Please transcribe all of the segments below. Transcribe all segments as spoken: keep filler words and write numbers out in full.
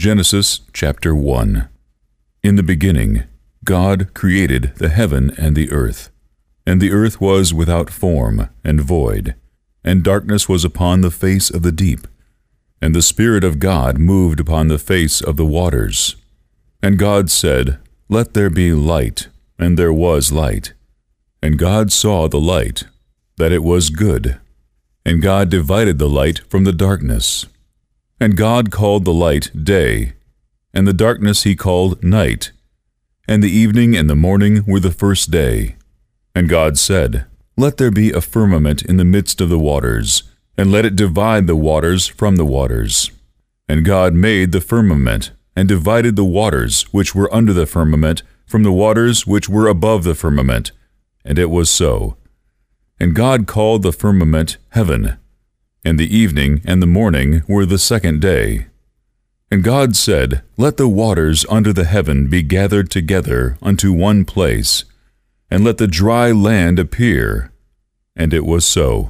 Genesis chapter one. In the beginning, God created the heaven and the earth. And the earth was without form and void, and darkness was upon the face of the deep. And the Spirit of God moved upon the face of the waters. And God said, Let there be light, and there was light. And God saw the light, that it was good. And God divided the light from the darkness. And God called the light day, and the darkness he called night. And the evening and the morning were the first day. And God said, Let there be a firmament in the midst of the waters, and let it divide the waters from the waters. And God made the firmament, and divided the waters which were under the firmament from the waters which were above the firmament. And it was so. And God called the firmament heaven. And the evening and the morning were the second day. And God said, Let the waters under the heaven be gathered together unto one place, and let the dry land appear. And it was so.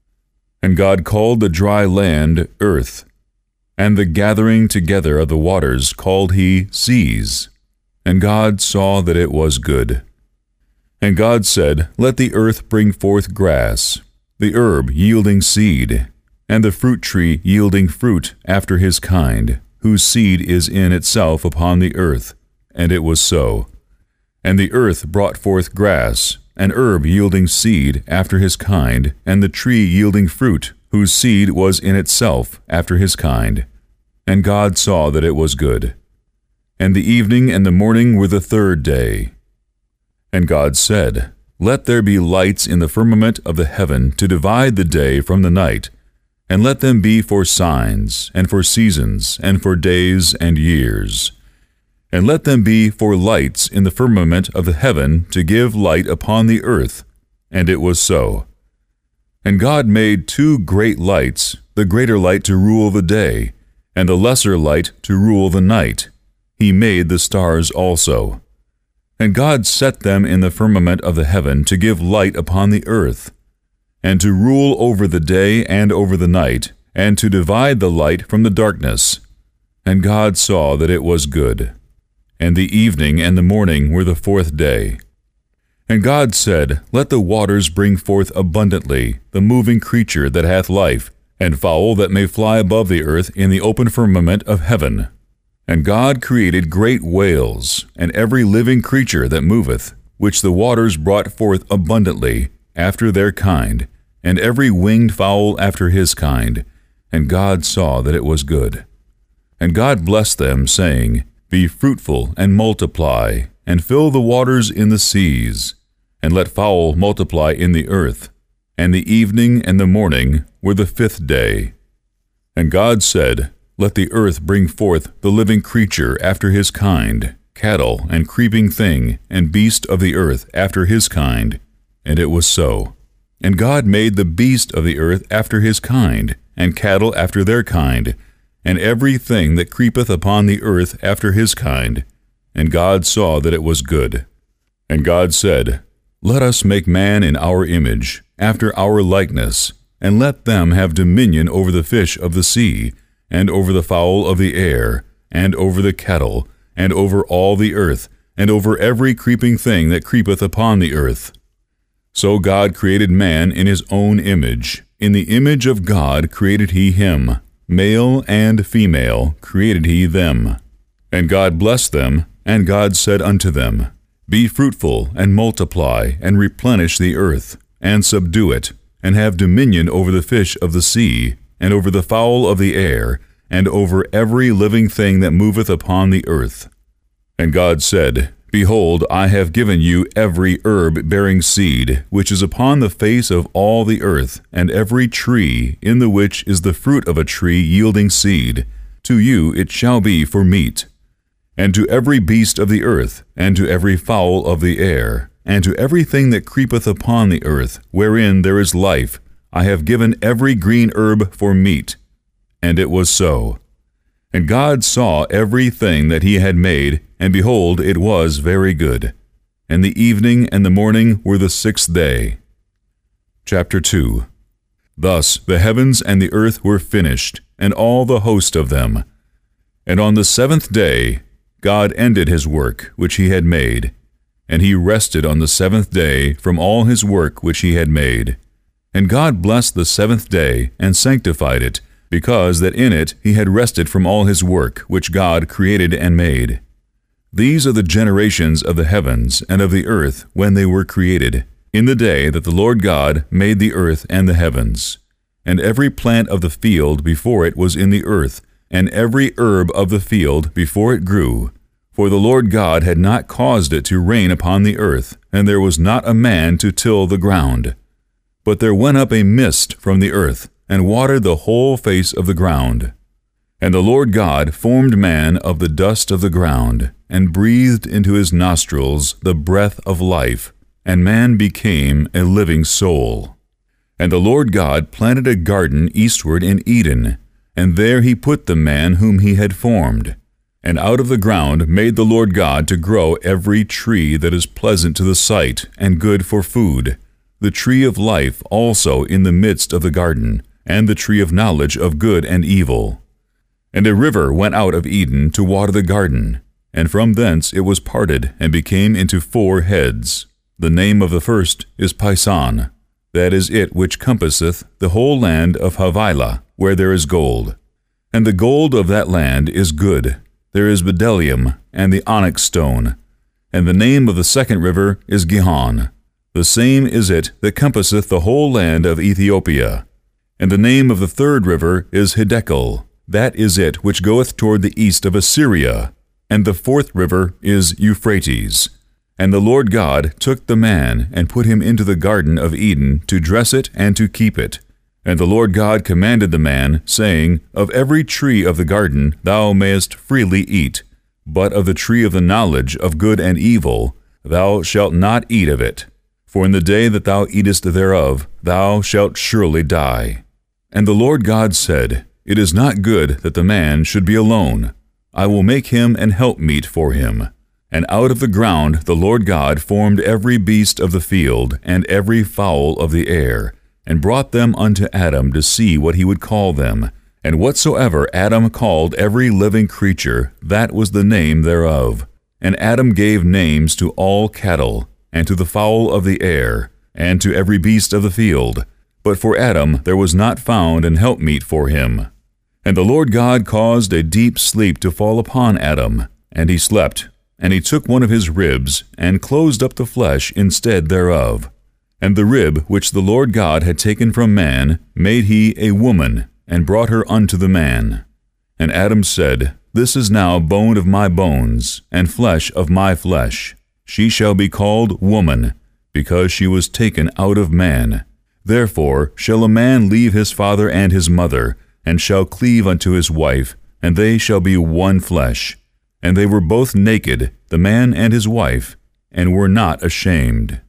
And God called the dry land earth, and the gathering together of the waters called he seas. And God saw that it was good. And God said, Let the earth bring forth grass, the herb yielding seed, and the fruit tree yielding fruit after his kind, whose seed is in itself upon the earth. And it was so. And the earth brought forth grass, an herb yielding seed after his kind, and the tree yielding fruit, whose seed was in itself after his kind. And God saw that it was good. And the evening and the morning were the third day. And God said, Let there be lights in the firmament of the heaven to divide the day from the night, and let them be for signs, and for seasons, and for days and years. And let them be for lights in the firmament of the heaven to give light upon the earth. And it was so. And God made two great lights, the greater light to rule the day, and the lesser light to rule the night. He made the stars also. And God set them in the firmament of the heaven to give light upon the earth, and to rule over the day and over the night, and to divide the light from the darkness. And God saw that it was good. And the evening and the morning were the fourth day. And God said, Let the waters bring forth abundantly the moving creature that hath life, and fowl that may fly above the earth in the open firmament of heaven. And God created great whales, and every living creature that moveth, which the waters brought forth abundantly, after their kind, and every winged fowl after his kind. And God saw that it was good. And God blessed them, saying, Be fruitful, and multiply, and fill the waters in the seas, and let fowl multiply in the earth. And the evening and the morning were the fifth day. And God said, Let the earth bring forth the living creature after his kind, cattle, and creeping thing, and beast of the earth after his kind. And it was so. And God made the beast of the earth after his kind, and cattle after their kind, and every thing that creepeth upon the earth after his kind. And God saw that it was good. And God said, Let us make man in our image, after our likeness, and let them have dominion over the fish of the sea, and over the fowl of the air, and over the cattle, and over all the earth, and over every creeping thing that creepeth upon the earth. So God created man in his own image. In the image of God created he him. Male and female created he them. And God blessed them, and God said unto them, Be fruitful, and multiply, and replenish the earth, and subdue it, and have dominion over the fish of the sea, and over the fowl of the air, and over every living thing that moveth upon the earth. And God said, Behold, I have given you every herb bearing seed, which is upon the face of all the earth, and every tree, in the which is the fruit of a tree yielding seed. To you it shall be for meat. And to every beast of the earth, and to every fowl of the air, and to everything that creepeth upon the earth, wherein there is life, I have given every green herb for meat. And it was so. And God saw everything that he had made, and behold, it was very good. And the evening and the morning were the sixth day. Chapter two. Thus the heavens and the earth were finished, and all the host of them. And on the seventh day God ended his work which he had made, and he rested on the seventh day from all his work which he had made. And God blessed the seventh day, and sanctified it, because that in it he had rested from all his work which God created and made. These are the generations of the heavens and of the earth when they were created, in the day that the Lord God made the earth and the heavens. And every plant of the field before it was in the earth, and every herb of the field before it grew. For the Lord God had not caused it to rain upon the earth, and there was not a man to till the ground. But there went up a mist from the earth, and watered the whole face of the ground. And the Lord God formed man of the dust of the ground, and breathed into his nostrils the breath of life, and man became a living soul. And the Lord God planted a garden eastward in Eden, and there he put the man whom he had formed. And out of the ground made the Lord God to grow every tree that is pleasant to the sight, and good for food, the tree of life also in the midst of the garden, and the tree of knowledge of good and evil. And a river went out of Eden to water the garden, and from thence it was parted, and became into four heads. The name of the first is Pison. That is it which compasseth the whole land of Havilah, where there is gold. And the gold of that land is good. There is bdellium, and the onyx stone. And the name of the second river is Gihon. The same is it that compasseth the whole land of Ethiopia. And the name of the third river is Hiddekel. That is it which goeth toward the east of Assyria. And the fourth river is Euphrates. And the Lord God took the man, and put him into the garden of Eden, to dress it and to keep it. And the Lord God commanded the man, saying, Of every tree of the garden thou mayest freely eat, but of the tree of the knowledge of good and evil thou shalt not eat of it. For in the day that thou eatest thereof thou shalt surely die. And the Lord God said, It is not good that the man should be alone. I will make him an helpmeet for him. And out of the ground the Lord God formed every beast of the field, and every fowl of the air, and brought them unto Adam to see what he would call them. And whatsoever Adam called every living creature, that was the name thereof. And Adam gave names to all cattle, and to the fowl of the air, and to every beast of the field. But for Adam there was not found an helpmeet for him. And the Lord God caused a deep sleep to fall upon Adam, and he slept. And he took one of his ribs, and closed up the flesh instead thereof. And the rib which the Lord God had taken from man made he a woman, and brought her unto the man. And Adam said, This is now bone of my bones, and flesh of my flesh. She shall be called woman, because she was taken out of man. Therefore shall a man leave his father and his mother, and shall cleave unto his wife, and they shall be one flesh. And they were both naked, the man and his wife, and were not ashamed.